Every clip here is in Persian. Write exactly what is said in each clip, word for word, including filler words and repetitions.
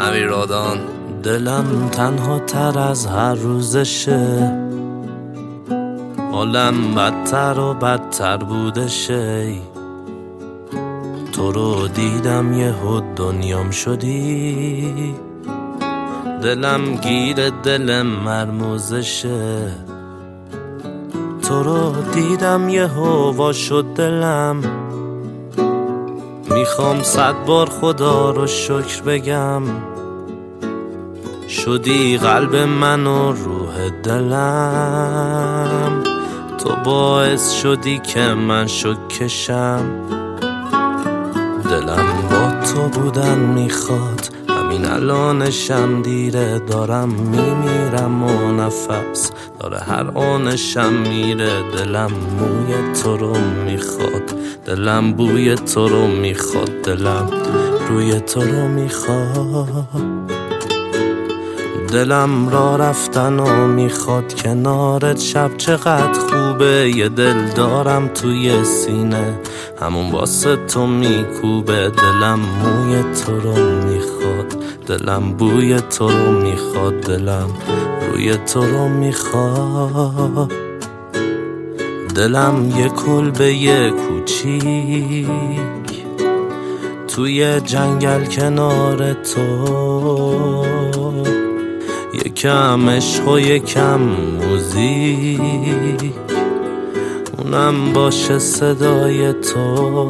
امیرادان. دلم تنها تر از هر روزشه، حالم بدتر و بدتر بودشه. تو رو دیدم یهو دنیام شدی، دلم گیر دل مرموزشه. تو رو دیدم یهو وا شد دلم، میخوام صد بار خدا رو شکر بگم. شدی قلب من و روح دلم، تو باعث شدی که من شک کشم. دلم با تو بودن میخواد، همین الانشم دیره. دارم میمیرم و نفس داره هر آنشم میره. دلم موی تو رو میخواد، دلم بوی تو رو میخواد، دلم روی تو رو میخواد. دلم را رفتن و میخواد کنارت، شب چقدر خوبه. یه دل دارم توی سینه، همون واسه تو میکوبه. دلم موی تو رو میخواد، دلم بوی تو رو میخواد، دلم روی تو رو میخواد. دلم یه کلبه یه کوچیک توی جنگل کنار تو، یکم عشق و یکم موزیک، اونم باشه صدای تو.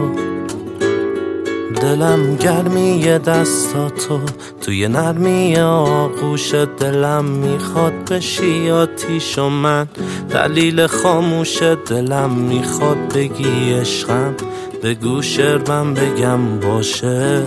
دلم گرمی دستاتو توی نرمی آغوش. دلم میخواد بشی آتیش و من دلیل خاموش. دلم میخواد بگی عشقم، بگو شعرم بگم باشه.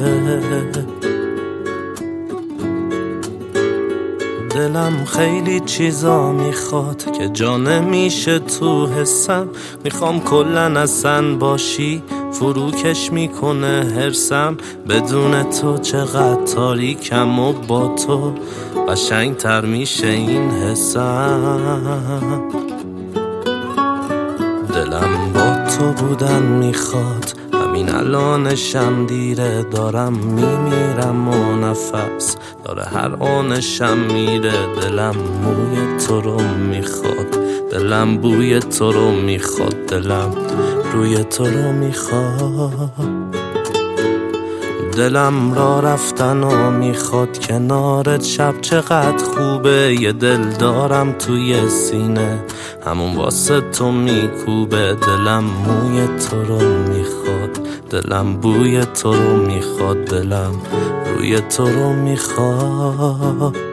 دلم خیلی چیزا میخواد که جا نمیشه تو حسم. میخوام کلن اصلا باشی، فروکش میکنه حرسم. بدون تو چقدر تاریکم و با تو قشنگ تر میشه این حسم. دلم با تو بودن میخواد، همین الانشم دیره. دارم میمیرم و نفس داره هر آنشم میره. دلم موی تو رو میخواد، دلم بوی تو رو میخواد، دلم روی تو رو میخواد. دلم را رفتن و میخواد کنارت، شب چقدر خوبه. یه دل دارم توی سینه، همون واسه تو میکوبه. دلم موی تو رو میخواد، دلم بوی تو رو میخواد، دلم روی تو رو میخواد.